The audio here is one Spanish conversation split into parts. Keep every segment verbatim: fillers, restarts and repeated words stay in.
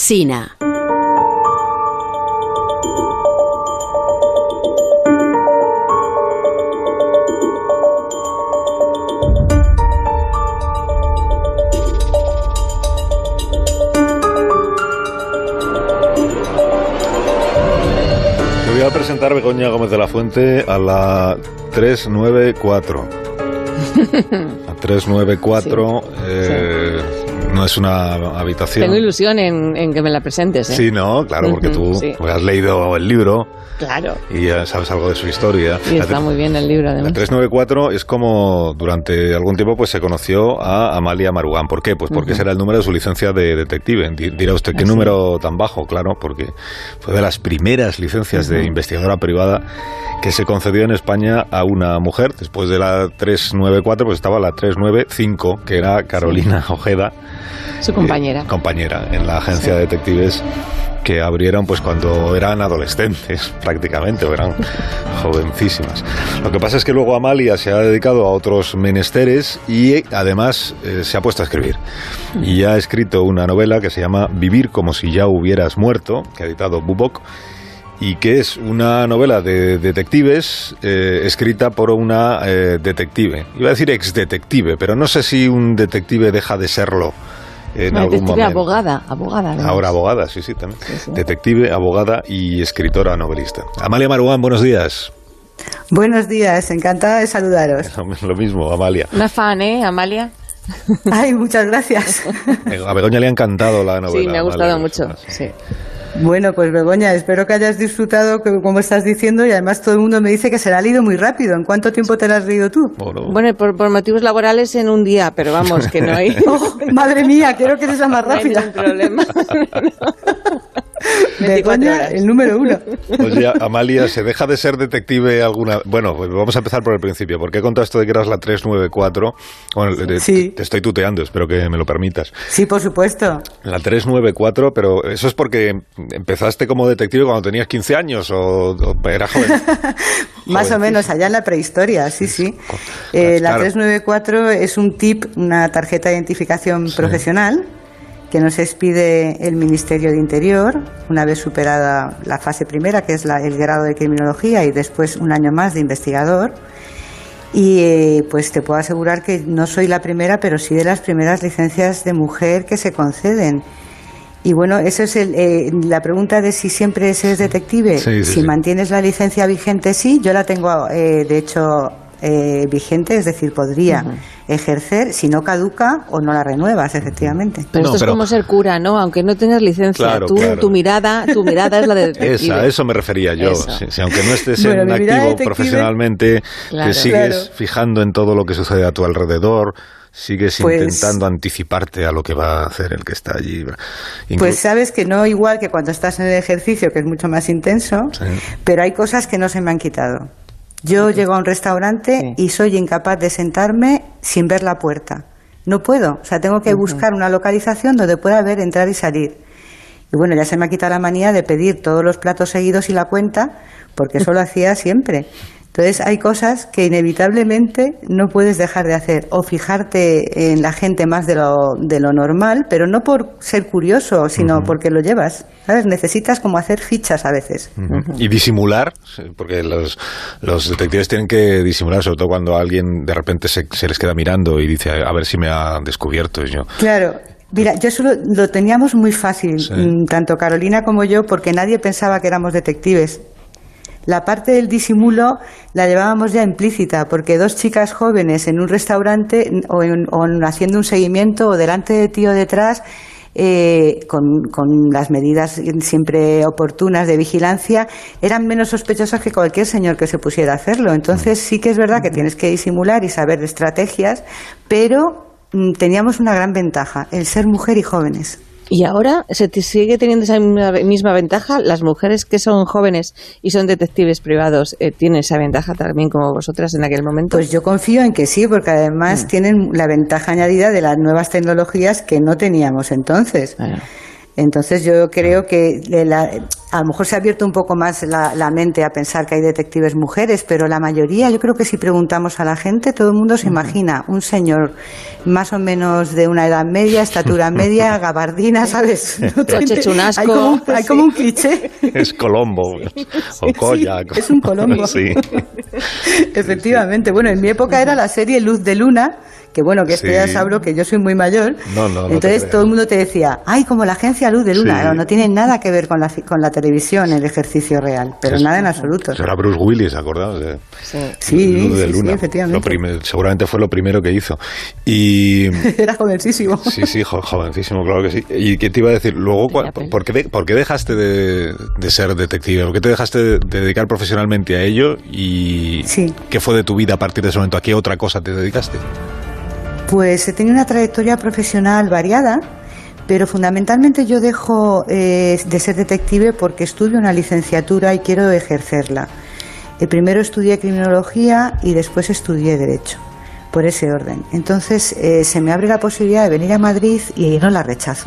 Sina. Voy a presentar a Begoña Gómez de la Fuente a la trescientos noventa y cuatro. A trescientos noventa y cuatro sí, eh, sí. No es una habitación. Tengo ilusión en, en que me la presentes, ¿eh? Sí, no, claro, porque uh-huh, tú sí. pues has leído el libro. Claro. Y ya sabes algo de su historia. Y está muy bien el libro, además. La trescientos noventa y cuatro es como durante algún tiempo pues se conoció a Amalia Marugán. ¿Por qué? Pues porque uh-huh. ese era el número de su licencia de detective. Dirá usted, ¿qué Así. número tan bajo? Claro, porque fue de las primeras licencias uh-huh. de investigadora privada que se concedió en España a una mujer. Después de la trescientos noventa y cuatro pues estaba la trescientos noventa y cinco, que era Carolina sí. Ojeda. Su compañera. Eh, compañera en la agencia sí. de detectives que abrieron pues cuando eran adolescentes prácticamente, o eran jovencísimas. Lo que pasa es que luego Amalia se ha dedicado a otros menesteres y además eh, se ha puesto a escribir. Y ha escrito una novela que se llama Vivir como si ya hubieras muerto, que ha editado Bubok, y que es una novela de detectives eh, escrita por una eh, detective. Iba a decir ex-detective, pero no sé si un detective deja de serlo en no, algún detective, momento. abogada, abogada. Además. Ahora abogada, sí, sí, también. Sí, sí. Detective, abogada y escritora novelista. Amalia Marugán, buenos días. Buenos días, encantada de saludaros. Lo mismo, Amalia. Una fan, ¿eh, Amalia? Ay, muchas gracias. A Begoña le ha encantado la novela. Sí, me ha gustado Amalia, mucho, sí. Bueno, pues Begoña, espero que hayas disfrutado, como estás diciendo, y además todo el mundo me dice que se la ha leído muy rápido. ¿En cuánto tiempo te la has leído tú? Bueno, bueno por, por motivos laborales en un día, pero vamos, que no hay... Oh, madre mía, quiero que eres la más rápida. No hay ningún problema. Begoña, el número uno. Oye, Amalia, ¿se deja de ser detective alguna...? Bueno, pues vamos a empezar por el principio. ¿Por qué contaste esto de que eras la trescientos noventa y cuatro? Bueno, sí. Te estoy tuteando, espero que me lo permitas. Sí, por supuesto. La trescientos noventa y cuatro, pero eso es porque ¿empezaste como detective cuando tenías quince años o, o era joven? Más o menos, allá en la prehistoria, sí, sí. Eh, la trescientos noventa y cuatro es un tip, una tarjeta de identificación sí. profesional que nos expide el Ministerio de Interior una vez superada la fase primera, que es la, el grado de criminología, y después un año más de investigador. Y eh, pues te puedo asegurar que no soy la primera, pero sí de las primeras licencias de mujer que se conceden. Y bueno, eso es el, eh, la pregunta de si siempre eres detective. Sí, sí, si sí. mantienes la licencia vigente, sí. Yo la tengo, eh, de hecho, eh, vigente, es decir, podría uh-huh. ejercer si no caduca o no la renuevas, efectivamente. Pero no, esto pero... es como ser cura, ¿no? Aunque no tengas licencia, claro, tú, claro. tu mirada, tu mirada es la de detective. Esa, a eso me refería yo. Si, si aunque no estés bueno, en activo profesionalmente, claro, te sigues claro. fijando en todo lo que sucede a tu alrededor. Sigues pues, intentando anticiparte a lo que va a hacer el que está allí. Inclu- pues sabes que no igual que cuando estás en el ejercicio, que es mucho más intenso, sí. pero hay cosas que no se me han quitado. Yo sí. llego a un restaurante sí. y soy incapaz de sentarme sin ver la puerta. No puedo, o sea, tengo que uh-huh. buscar una localización donde pueda ver entrar y salir. Y bueno, ya se me ha quitado la manía de pedir todos los platos seguidos y la cuenta, porque eso lo hacía siempre. Entonces hay cosas que inevitablemente no puedes dejar de hacer, o fijarte en la gente más de lo, de lo normal, pero no por ser curioso, sino uh-huh. porque lo llevas, ¿sabes? Necesitas como hacer fichas a veces. Uh-huh. Y disimular, porque los, los detectives tienen que disimular, sobre todo cuando alguien de repente se, se les queda mirando y dice, a ver si me ha descubierto. Y yo... Claro. Mira, yo solo lo teníamos muy fácil, sí. tanto Carolina como yo, porque nadie pensaba que éramos detectives. La parte del disimulo la llevábamos ya implícita, porque dos chicas jóvenes en un restaurante o, en, o haciendo un seguimiento o delante de ti o detrás, eh, con, con las medidas siempre oportunas de vigilancia, eran menos sospechosas que cualquier señor que se pusiera a hacerlo. Entonces sí que es verdad que tienes que disimular y saber de estrategias, pero mm, teníamos una gran ventaja, el ser mujer y jóvenes. Y ahora se te sigue teniendo esa misma ventaja. Las mujeres que son jóvenes y son detectives privados eh, tienen esa ventaja también como vosotras en aquel momento. Pues yo confío en que sí, porque además mm. tienen la ventaja añadida de las nuevas tecnologías que no teníamos entonces. Bueno. Entonces yo creo que la, A lo mejor se ha abierto un poco más la, la mente a pensar que hay detectives mujeres, pero la mayoría, yo creo que si preguntamos a la gente, todo el mundo se imagina un señor más o menos de una edad media, estatura media, gabardina, ¿sabes? No tiene, chunasco, hay, como un, hay sí. como un cliché. Es Colombo o Koya. Sí, es un Colombo. Sí. Efectivamente. Bueno, en mi época era la serie Luz de Luna, que bueno, que esto sí. Ya sabró que yo soy muy mayor. No, no, no. Entonces todo el mundo te decía, ay, como la agencia Luz de Luna. Sí. No, no tiene nada que ver con la, con la televisión, el ejercicio real, pero es, nada en absoluto. Era Bruce Willis, ¿acordados? De sí, sí, Luz de sí, Luna. Sí, efectivamente. Lo primer, seguramente fue lo primero que hizo. Y era jovencísimo. Sí, sí, jo, jovencísimo, claro que sí. ¿Y qué te iba a decir? Luego, ¿por qué, de, ¿por qué dejaste de, de ser detective? ¿Por qué te dejaste de, de dedicar profesionalmente a ello? ¿Y sí. qué fue de tu vida a partir de ese momento? ¿A qué otra cosa te dedicaste? Pues he tenido una trayectoria profesional variada, pero fundamentalmente yo dejo eh, de ser detective porque estudio una licenciatura y quiero ejercerla. Eh, primero estudié criminología y después estudié derecho, por ese orden. Entonces eh, se me abre la posibilidad de venir a Madrid y no la rechazo.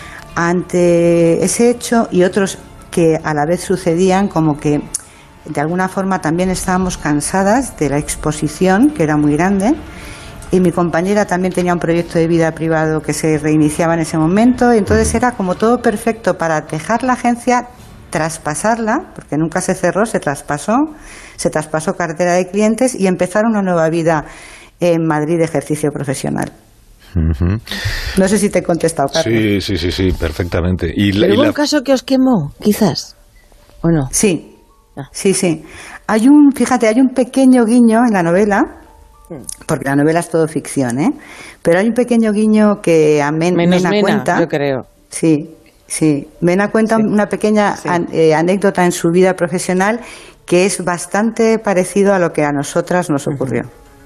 Ante ese hecho y otros que a la vez sucedían, como que de alguna forma también estábamos cansadas de la exposición, que era muy grande, y mi compañera también tenía un proyecto de vida privado que se reiniciaba en ese momento, y entonces era como todo perfecto para dejar la agencia, traspasarla, porque nunca se cerró, se traspasó, se traspasó cartera de clientes y empezar una nueva vida en Madrid de ejercicio profesional. Uh-huh. No sé si te he contestado, Carlos. Sí, sí, sí, sí, perfectamente. ¿Y la, ¿Pero y hubo la... un caso que os quemó, quizás? ¿O no? Sí, ah. sí, sí. Hay un, fíjate, hay un pequeño guiño en la novela, porque la novela es todo ficción, ¿eh? Pero hay un pequeño guiño que a Men, Menos Mena, Mena cuenta. Yo creo. Sí, sí. Mena cuenta sí. una pequeña sí. an, eh, anécdota en su vida profesional que es bastante parecido a lo que a nosotras nos ocurrió.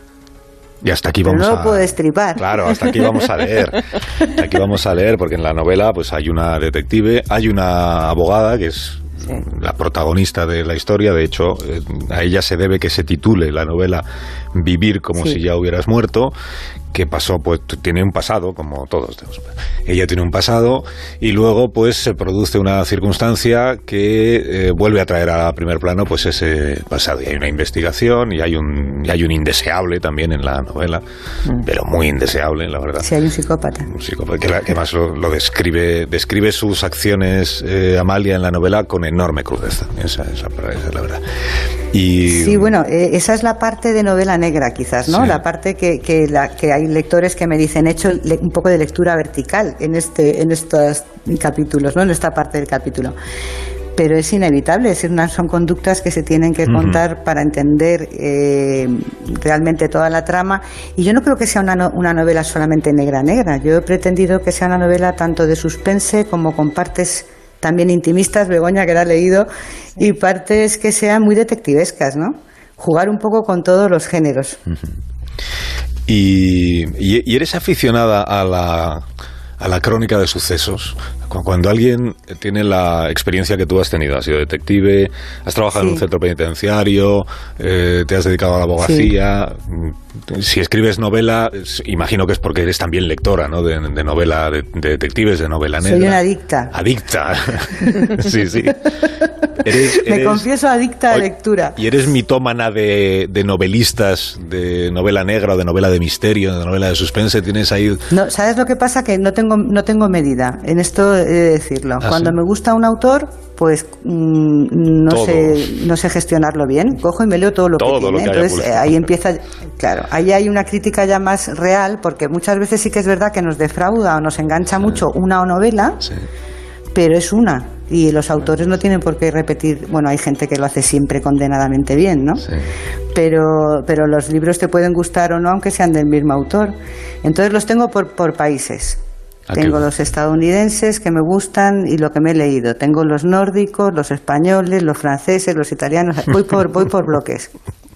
Y hasta aquí Pero vamos no a... lo puedo destripar. Claro, hasta aquí vamos a leer. Hasta aquí vamos a leer, porque en la novela pues hay una detective, hay una abogada que es sí. la protagonista de la historia. De hecho, eh, a ella se debe que se titule la novela Vivir como sí. si ya hubieras muerto, que pasó, pues tiene un pasado, como todos. Ella tiene un pasado y luego pues se produce una circunstancia que eh, vuelve a traer a primer plano pues ese pasado. Y hay una investigación y hay un, y hay un indeseable también en la novela, mm. pero muy indeseable, la verdad. Sí, hay un psicópata. Un psicópata que, la, que más lo, lo describe, describe sus acciones, eh, Amalia, en la novela con enorme crudeza. Esa, esa, esa es la verdad. Y, sí, bueno, eh, esa es la parte de novela negra, quizás, ¿no? Sí. La parte que, que, la, que hay lectores que me dicen, he hecho le, un poco de lectura vertical en este en estos capítulos, ¿no? En esta parte del capítulo. Pero es inevitable, es una, son conductas que se tienen que uh-huh. contar para entender eh, realmente toda la trama. Y yo no creo que sea una, no, una novela solamente negra-negra. Yo he pretendido que sea una novela tanto de suspense como con partes también intimistas, Begoña, que la ha leído, y partes que sean muy detectivescas, ¿no? Jugar un poco con todos los géneros. Uh-huh. Y, y, y eres aficionada a la, a la crónica de sucesos. Cuando alguien tiene la experiencia que tú has tenido, has sido detective, has trabajado sí. en un centro penitenciario, eh, te has dedicado a la abogacía. Sí. Si escribes novela, imagino que es porque eres también lectora, ¿no? De, de novela, de, de detectives, de novela negra. Soy una adicta. Adicta. Sí, sí. Eres, Me eres, confieso adicta a lectura. ¿Y eres mitómana de, de novelistas, de novela negra o de novela de misterio, de novela de suspense? ¿Tienes ahí...? No, ¿sabes lo que pasa? Que no tengo, no tengo medida. En esto he de decirlo. ¿Ah, Cuando sí? me gusta un autor, pues mmm, no sé no sé gestionarlo bien. Cojo y me leo todo lo todo que tiene. Lo que Entonces eh, ahí empieza... Claro, ahí hay una crítica ya más real, porque muchas veces sí que es verdad que nos defrauda o nos engancha sí. mucho una novela, sí. pero es una. Y los autores no tienen por qué repetir, bueno, hay gente que lo hace siempre condenadamente bien, ¿no? Sí. Pero, pero los libros te pueden gustar o no, aunque sean del mismo autor. Entonces los tengo por, por países. Aquí. Tengo los estadounidenses que me gustan y lo que me he leído. Tengo los nórdicos, los españoles, los franceses, los italianos. Voy por, voy por bloques.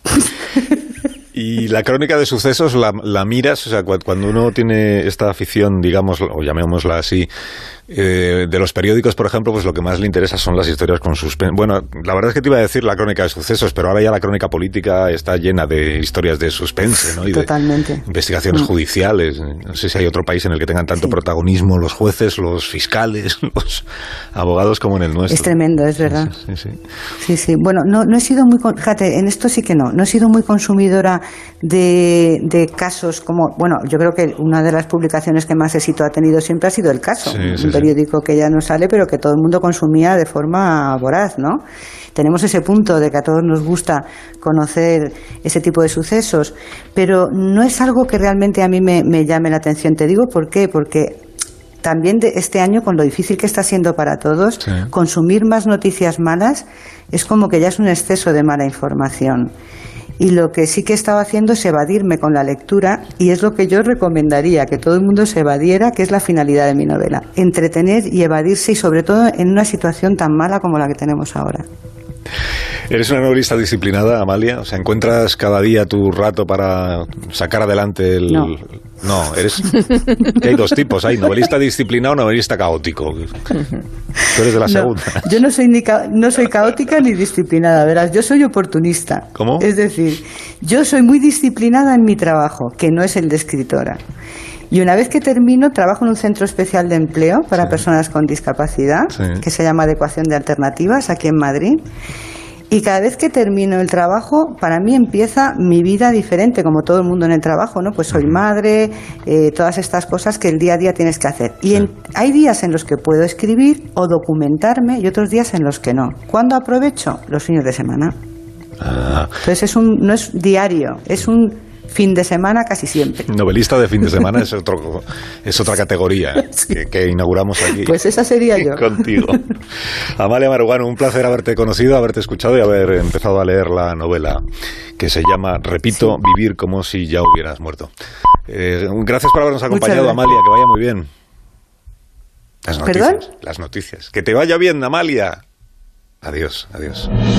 Y la crónica de sucesos la, la miras, o sea, cuando uno tiene esta afición, digamos, o llamémosla así, Eh, de los periódicos, por ejemplo, pues lo que más le interesa son las historias con suspense. Bueno, la verdad es que te iba a decir la crónica de sucesos, pero ahora ya la crónica política está llena de historias de suspense, ¿no? Y Totalmente. de investigaciones mm. judiciales. No sé si hay otro país en el que tengan tanto sí. protagonismo los jueces, los fiscales, los abogados como en el nuestro. Es tremendo, es verdad. Sí, sí. Sí, sí, sí. Bueno, no, no he sido muy... Fíjate, en esto sí que no. No he sido muy consumidora de, de casos como... Bueno, yo creo que una de las publicaciones que más éxito ha tenido siempre ha sido El Caso. Sí, sí, un periódico que ya no sale, pero que todo el mundo consumía de forma voraz, ¿no? Tenemos ese punto de que a todos nos gusta conocer ese tipo de sucesos, pero no es algo que realmente a mí me, me llame la atención. Te digo por qué, porque también de este año, con lo difícil que está siendo para todos, sí. consumir más noticias malas es como que ya es un exceso de mala información. Y lo que sí que he estado haciendo es evadirme con la lectura, y es lo que yo recomendaría, que todo el mundo se evadiera, que es la finalidad de mi novela. Entretener y evadirse, y sobre todo en una situación tan mala como la que tenemos ahora. ¿Eres una novelista disciplinada, Amalia? O sea, ¿encuentras cada día tu rato para sacar adelante el...? No. No, eres... Que hay dos tipos, hay novelista disciplinado o novelista caótico. Tú eres de la segunda. No, yo no soy, ni ca... no soy caótica ni disciplinada, verás, yo soy oportunista. ¿Cómo? Es decir, yo soy muy disciplinada en mi trabajo, que no es el de escritora. Y una vez que termino, trabajo en un centro especial de empleo para sí. personas con discapacidad, sí. que se llama Adecuación de Alternativas, aquí en Madrid. Y cada vez que termino el trabajo, para mí empieza mi vida diferente, como todo el mundo en el trabajo, ¿no? Pues soy madre, eh, todas estas cosas que el día a día tienes que hacer. Y en, hay días en los que puedo escribir o documentarme y otros días en los que no. ¿Cuándo aprovecho? Los fines de semana. Ah. Entonces es un, no es diario, es un fin de semana casi siempre. Novelista de fin de semana es otro es otra categoría sí. que, que inauguramos aquí. Pues esa sería yo. Contigo. Amalia Maruano, un placer haberte conocido, haberte escuchado y haber empezado a leer la novela que se llama, repito, sí. Vivir como si ya hubieras muerto. Eh, gracias por habernos acompañado, Amalia, que vaya muy bien. Las noticias, ¿Perdón? Las noticias. Que te vaya bien, Amalia. Adiós, adiós.